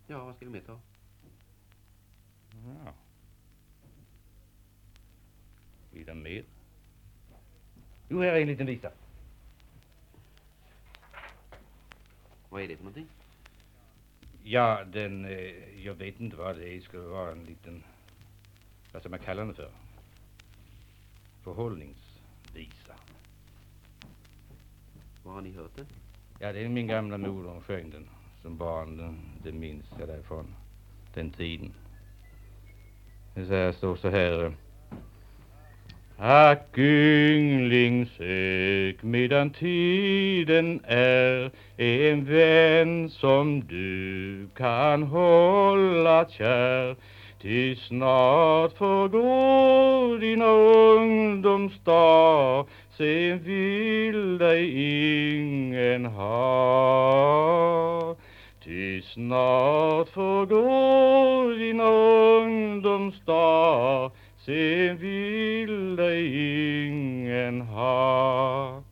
Ja, vad ska du mer ta? Ja. Vill du mer? Jo, här är en liten visa. Vad är det för någonting? Ja, jag vet inte vad det är. Det skulle vara en liten, vad ska man kalla den för? Förhållningsvisa. Var har ni hört den? Ja, det är min gamla mor, hon sjöng den som barn. Det minns jag därifrån den tiden. Det står så här. Ack yngling, sök medan tiden är en vän som du kan hålla kär. Ty snart förgår din ungdomsdag, sen vill dig ingen ha. Ty snart förgår din ungdomsdag, sen vill dig ingen ha.